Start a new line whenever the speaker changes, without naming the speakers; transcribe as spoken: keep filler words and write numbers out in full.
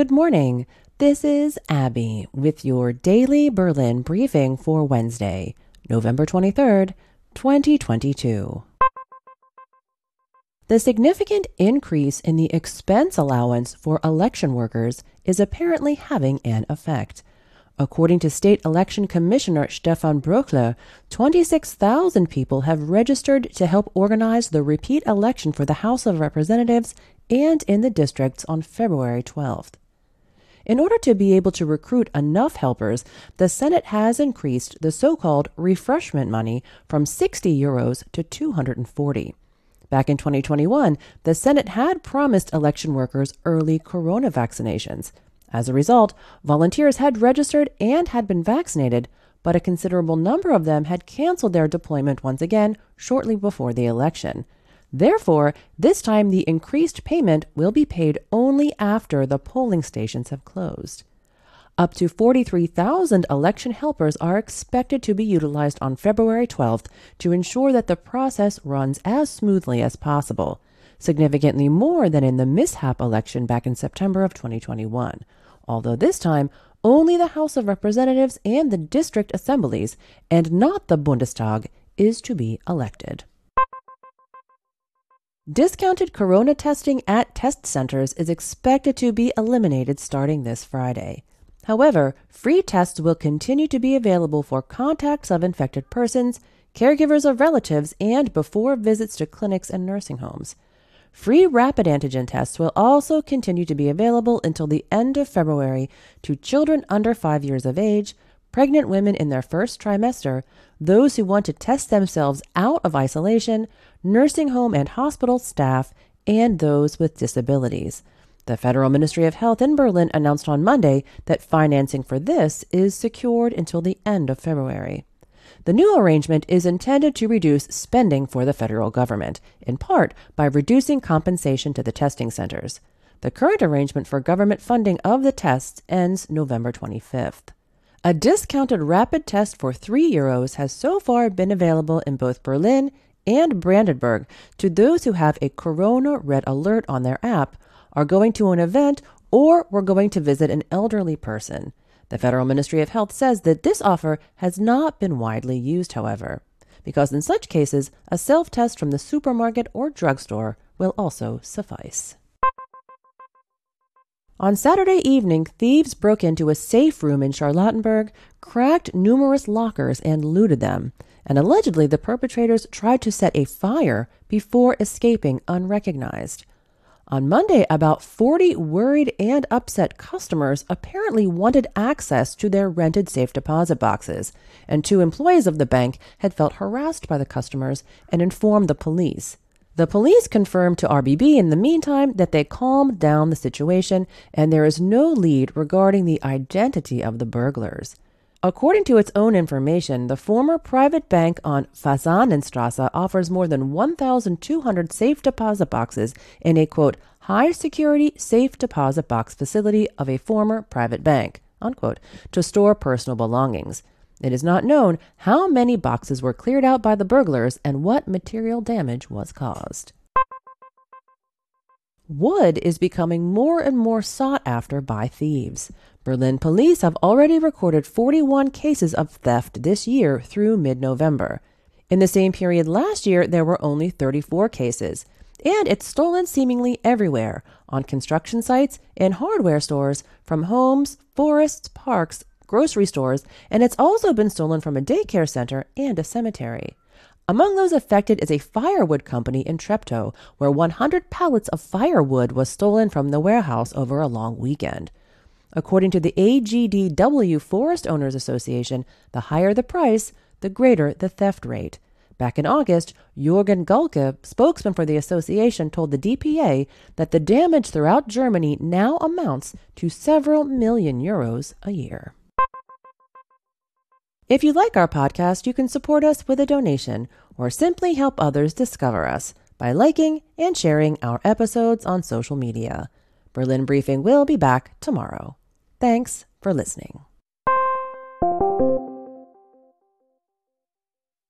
Good morning. This is Abby with your daily Berlin briefing for Wednesday, November twenty-third, twenty twenty-two. The significant increase in the expense allowance for election workers is apparently having an effect. According to State Election Commissioner Stefan Bröckler, twenty-six thousand people have registered to help organize the repeat election for the House of Representatives and in the districts on February twelfth. In order to be able to recruit enough helpers, the Senate has increased the so-called refreshment money from sixty euros to two hundred forty. Back in twenty twenty-one, the Senate had promised election workers early corona vaccinations. As a result, volunteers had registered and had been vaccinated, but a considerable number of them had canceled their deployment once again shortly before the election. Therefore, this time the increased payment will be paid only after the polling stations have closed. Up to forty-three thousand election helpers are expected to be utilized on February twelfth to ensure that the process runs as smoothly as possible, significantly more than in the mishap election back in September of twenty twenty-one, although this time only the House of Representatives and the district assemblies, and not the Bundestag, is to be elected. Discounted corona testing at test centers is expected to be eliminated starting this Friday. However, free tests will continue to be available for contacts of infected persons, caregivers of relatives, and before visits to clinics and nursing homes. Free rapid antigen tests will also continue to be available until the end of February to children under five years of age, pregnant women in their first trimester, those who want to test themselves out of isolation, nursing home and hospital staff, and those with disabilities. The Federal Ministry of Health in Berlin announced on Monday that financing for this is secured until the end of February. The new arrangement is intended to reduce spending for the federal government, in part by reducing compensation to the testing centers. The current arrangement for government funding of the tests ends November twenty-fifth. A discounted rapid test for three euros has so far been available in both Berlin and Brandenburg to those who have a Corona Red Alert on their app, are going to an event, or were going to visit an elderly person. The Federal Ministry of Health says that this offer has not been widely used, however, because in such cases, a self-test from the supermarket or drugstore will also suffice. On Saturday evening, thieves broke into a safe room in Charlottenburg, cracked numerous lockers, and looted them, and allegedly the perpetrators tried to set a fire before escaping unrecognized. On Monday, about forty worried and upset customers apparently wanted access to their rented safe deposit boxes, and two employees of the bank had felt harassed by the customers and informed the police. The police confirmed to R B B in the meantime that they calmed down the situation and there is no lead regarding the identity of the burglars. According to its own information, the former private bank on Fasanenstrasse offers more than one thousand two hundred safe deposit boxes in a, quote, high-security safe deposit box facility of a former private bank, unquote, to store personal belongings. It is not known how many boxes were cleared out by the burglars and what material damage was caused. Wood is becoming more and more sought after by thieves. Berlin police have already recorded forty-one cases of theft this year through mid-November. In the same period last year, there were only thirty-four cases. And it's stolen seemingly everywhere, on construction sites, in hardware stores, from homes, forests, parks, grocery stores, and it's also been stolen from a daycare center and a cemetery. Among those affected is a firewood company in Treptow, where one hundred pallets of firewood was stolen from the warehouse over a long weekend. According to the A G D W Forest Owners Association, the higher the price, the greater the theft rate. Back in August, Jürgen Gulke, spokesman for the association, told the D P A that the damage throughout Germany now amounts to several million euros a year. If you like our podcast, you can support us with a donation or simply help others discover us by liking and sharing our episodes on social media. Berlin Briefing will be back tomorrow. Thanks for listening.